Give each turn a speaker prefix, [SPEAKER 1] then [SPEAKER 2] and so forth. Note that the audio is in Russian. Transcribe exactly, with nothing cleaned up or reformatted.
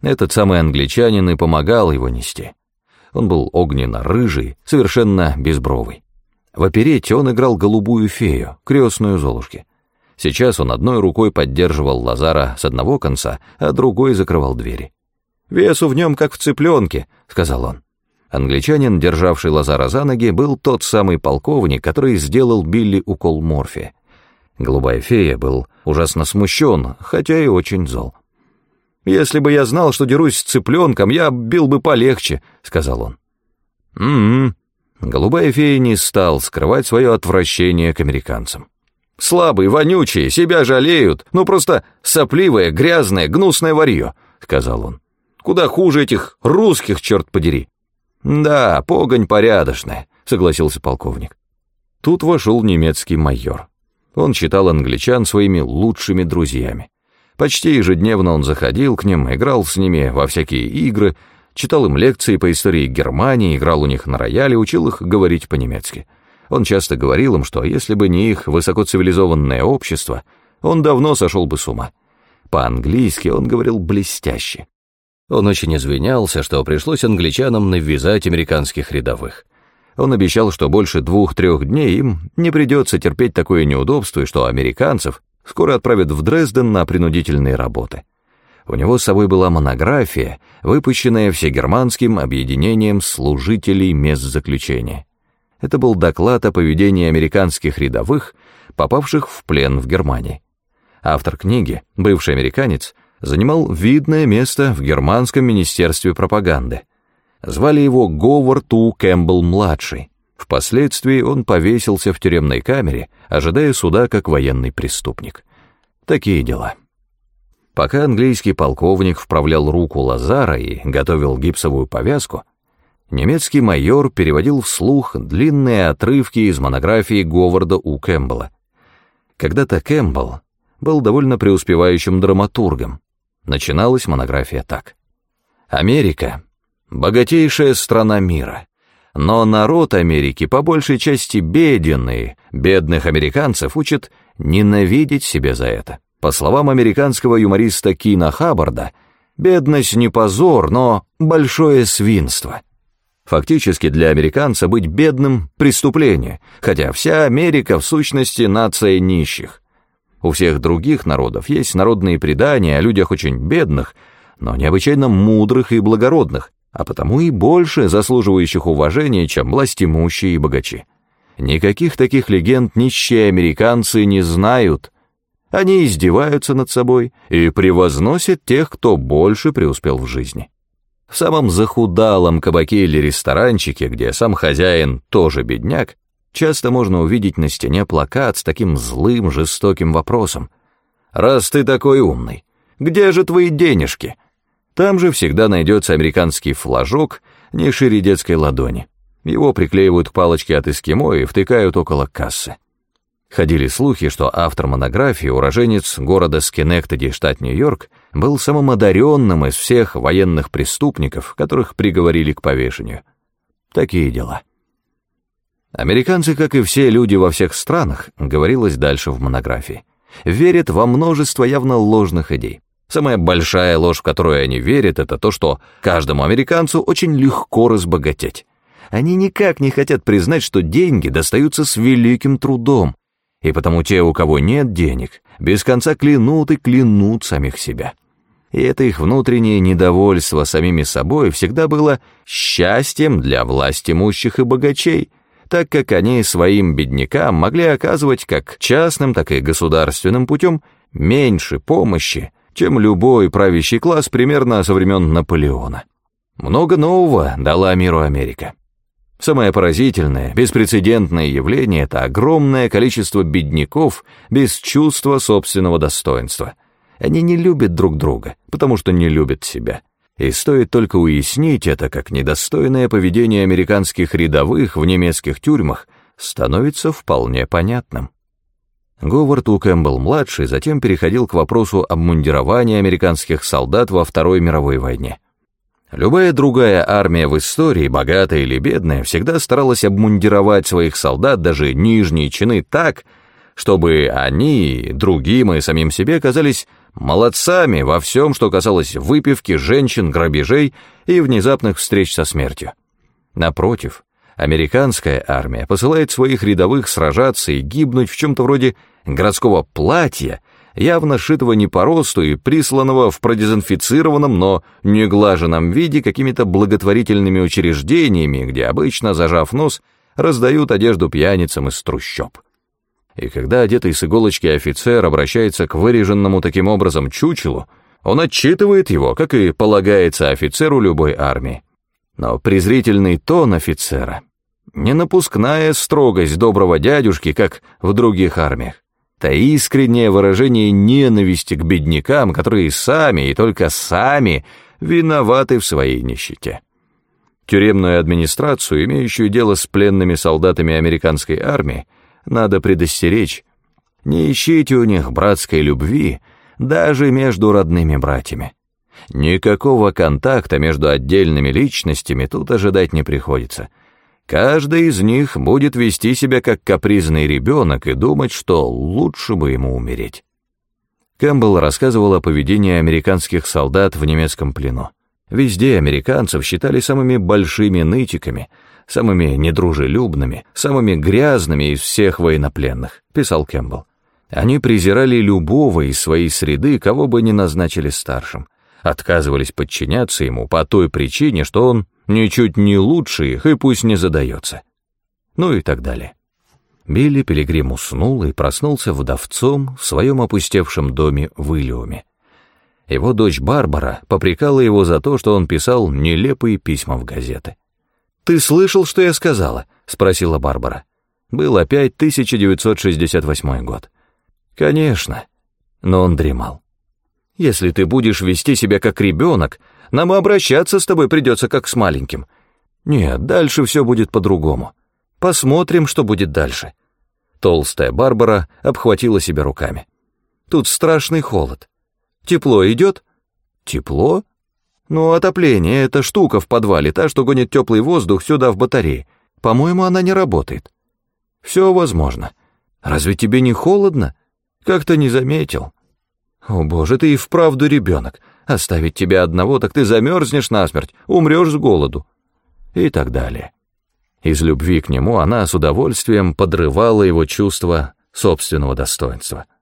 [SPEAKER 1] Этот самый англичанин и помогал его нести. Он был огненно-рыжий, совершенно безбровый. В оперете он играл голубую фею, крестную Золушки. Сейчас он одной рукой поддерживал Лазара с одного конца, а другой закрывал двери. «Весу в нем, как в цыпленке», — сказал он. Англичанин, державший Лазара за ноги, был тот самый полковник, который сделал Билли укол морфия. Голубая фея был ужасно смущен, хотя и очень зол. «Если бы я знал, что дерусь с цыпленком, я бил бы полегче», — сказал он. «М-м-м». Голубая фея не стал скрывать свое отвращение к американцам. «Слабые, вонючие, себя жалеют, ну просто сопливое, грязное, гнусное варье», — сказал он. «Куда хуже этих русских, черт подери». «Да, погонь порядочная», — согласился полковник. Тут вошел немецкий майор. Он считал англичан своими лучшими друзьями. Почти ежедневно он заходил к ним, играл с ними во всякие игры, читал им лекции по истории Германии, играл у них на рояле, учил их говорить по-немецки. Он часто говорил им, что если бы не их высокоцивилизованное общество, он давно сошел бы с ума. По-английски он говорил блестяще. Он очень извинялся, что пришлось англичанам навязать американских рядовых. Он обещал, что больше двух-трех дней им не придется терпеть такое неудобство, и что американцев скоро отправят в Дрезден на принудительные работы. У него с собой была монография, выпущенная Всегерманским объединением служителей мест заключения. Это был доклад о поведении американских рядовых, попавших в плен в Германии. Автор книги, бывший американец, занимал видное место в германском министерстве пропаганды. Звали его Говард У. Кэмпбелл-младший. Впоследствии он повесился в тюремной камере, ожидая суда как военный преступник. Такие дела. Пока английский полковник вправлял руку Лазара и готовил гипсовую повязку, немецкий майор переводил вслух длинные отрывки из монографии Говарда У. Кэмпбелла. Когда-то Кэмпбелл был довольно преуспевающим драматургом. Начиналась монография так. «Америка — богатейшая страна мира, но народ Америки по большей части беден, и бедных американцев учат ненавидеть себя за это. По словам американского юмориста Кина Хаббарда, бедность не позор, но большое свинство». Фактически для американца быть бедным — преступление, хотя вся Америка в сущности нация нищих. У всех других народов есть народные предания о людях очень бедных, но необычайно мудрых и благородных, а потому и больше заслуживающих уважения, чем властимущие и богачи. Никаких таких легенд нищие американцы не знают. Они издеваются над собой и превозносят тех, кто больше преуспел в жизни. В самом захудалом кабаке или ресторанчике, где сам хозяин тоже бедняк, часто можно увидеть на стене плакат с таким злым, жестоким вопросом. «Раз ты такой умный, где же твои денежки?» Там же всегда найдется американский флажок не шире детской ладони. Его приклеивают к палочке от эскимо и втыкают около кассы. Ходили слухи, что автор монографии, уроженец города Скенектеди, штат Нью-Йорк, был самым одаренным из всех военных преступников, которых приговорили к повешению. Такие дела. Американцы, как и все люди во всех странах, говорилось дальше в монографии, верят во множество явно ложных идей. Самая большая ложь, в которую они верят, это то, что каждому американцу очень легко разбогатеть. Они никак не хотят признать, что деньги достаются с великим трудом, и потому те, у кого нет денег, без конца клянут и клянут самих себя. И это их внутреннее недовольство самими собой всегда было счастьем для властимущих и богачей, так как они своим беднякам могли оказывать как частным, так и государственным путем меньше помощи, чем любой правящий класс примерно со времен Наполеона. Много нового дала миру Америка. Самое поразительное, беспрецедентное явление — это огромное количество бедняков без чувства собственного достоинства. Они не любят друг друга, потому что не любят себя. И стоит только уяснить это, как недостойное поведение американских рядовых в немецких тюрьмах становится вполне понятным. Говард У. Кэмпбелл-младший затем переходил к вопросу обмундирования американских солдат во Второй мировой войне. Любая другая армия в истории, богатая или бедная, всегда старалась обмундировать своих солдат, даже нижние чины, так, чтобы они, другим и самим себе казались молодцами во всем, что касалось выпивки, женщин, грабежей и внезапных встреч со смертью. Напротив, американская армия посылает своих рядовых сражаться и гибнуть в чем-то вроде городского платья, явно сшитого не по росту и присланного в продезинфицированном, но неглаженном виде какими-то благотворительными учреждениями, где обычно, зажав нос, раздают одежду пьяницам из трущоб. И когда одетый с иголочки офицер обращается к выреженному таким образом чучелу, он отчитывает его, как и полагается офицеру любой армии. Но презрительный тон офицера не напускная строгость доброго дядюшки, как в других армиях. Это искреннее выражение ненависти к беднякам, которые сами и только сами виноваты в своей нищете. Тюремную администрацию, имеющую дело с пленными солдатами американской армии, надо предостеречь: не ищите у них братской любви даже между родными братьями. Никакого контакта между отдельными личностями тут ожидать не приходится. Каждый из них будет вести себя как капризный ребенок и думать, что лучше бы ему умереть. Кэмпбелл рассказывал о поведении американских солдат в немецком плену. Везде американцев считали самыми большими нытиками, самыми недружелюбными, самыми грязными из всех военнопленных, писал Кэмпбелл. Они презирали любого из своей среды, кого бы ни назначили старшим, отказывались подчиняться ему по той причине, что он ничуть не лучше их и пусть не задается. Ну и так далее. Билли Пилигрим уснул и проснулся вдовцом в своем опустевшем доме в Иллиуме. Его дочь Барбара попрекала его за то, что он писал нелепые письма в газеты. «Ты слышал, что я сказала?» — спросила Барбара. Был опять тысяча девятьсот шестьдесят восьмой год. «Конечно». Но он дремал. «Если ты будешь вести себя как ребенок, нам и обращаться с тобой придется как с маленьким. Нет, дальше все будет по-другому. Посмотрим, что будет дальше». Толстая Барбара обхватила себя руками. «Тут страшный холод. Тепло идет?» «Тепло? Ну, отопление — это штука в подвале, та, что гонит теплый воздух сюда в батарее. По-моему, она не работает». «Все возможно. Разве тебе не холодно? Как-то не заметил». «О, боже, ты и вправду ребенок. Оставить тебя одного, так ты замерзнешь насмерть, умрешь с голоду». И так далее. Из любви к нему она с удовольствием подрывала его чувство собственного достоинства.